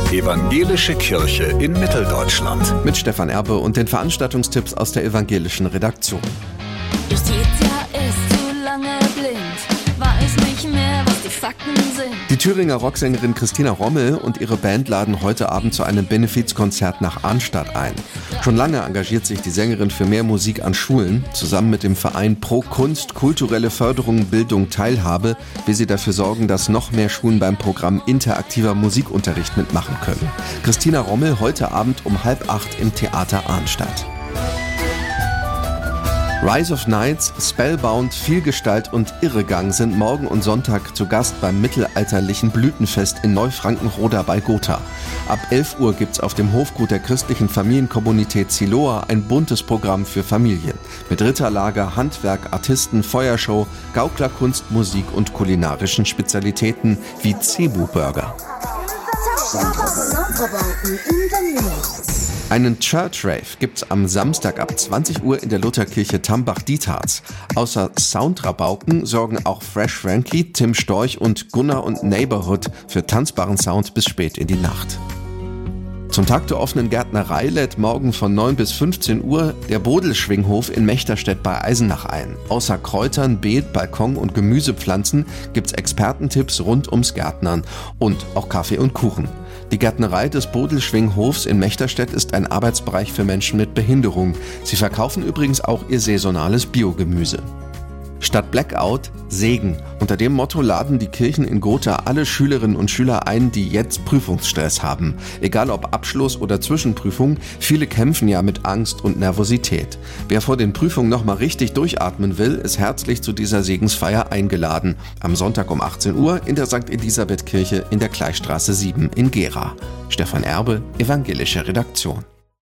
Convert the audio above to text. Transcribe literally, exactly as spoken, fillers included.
Evangelische Kirche in Mitteldeutschland. Mit Stefan Erbe und den Veranstaltungstipps aus der evangelischen Redaktion. Justitia ist zu lange blind, weiß nicht mehr, was die Fakten sind. Die Thüringer Rocksängerin Christina Rommel und ihre Band laden heute Abend zu einem Benefizkonzert nach Arnstadt ein. Schon lange engagiert sich die Sängerin für mehr Musik an Schulen. Zusammen mit dem Verein Pro Kunst, kulturelle Förderung, Bildung, Teilhabe will sie dafür sorgen, dass noch mehr Schulen beim Programm interaktiver Musikunterricht mitmachen können. Christina Rommel heute Abend um halb acht im Theater Arnstadt. Rise of Knights, Spellbound, Vielgestalt und Irregang sind morgen und Sonntag zu Gast beim mittelalterlichen Blütenfest in Neufrankenroda bei Gotha. Ab elf Uhr gibt's auf dem Hofgut der christlichen Familienkommunität Siloa ein buntes Programm für Familien. Mit Ritterlager, Handwerk, Artisten, Feuershow, Gauklerkunst, Musik und kulinarischen Spezialitäten wie Cebu-Burger. Einen Church Rave gibt's am Samstag ab zwanzig Uhr in der Lutherkirche Tambach-Dietharz. Außer Soundrabauken sorgen auch Fresh Frankie, Tim Storch und Gunnar und Neighborhood für tanzbaren Sound bis spät in die Nacht. Zum Tag der offenen Gärtnerei lädt morgen von neun bis fünfzehn Uhr der Bodelschwinghof in Mechterstedt bei Eisenach ein. Außer Kräutern, Beet, Balkon und Gemüsepflanzen gibt's Expertentipps rund ums Gärtnern und auch Kaffee und Kuchen. Die Gärtnerei des Bodelschwinghofs in Mechterstedt ist ein Arbeitsbereich für Menschen mit Behinderung. Sie verkaufen übrigens auch ihr saisonales Biogemüse. Statt Blackout, Segen. Unter dem Motto laden die Kirchen in Gotha alle Schülerinnen und Schüler ein, die jetzt Prüfungsstress haben. Egal ob Abschluss oder Zwischenprüfung, viele kämpfen ja mit Angst und Nervosität. Wer vor den Prüfungen nochmal richtig durchatmen will, ist herzlich zu dieser Segensfeier eingeladen. Am Sonntag um achtzehn Uhr in der Sankt Elisabeth Kirche in der Gleichstraße sieben in Gera. Stefan Erbe, evangelische Redaktion.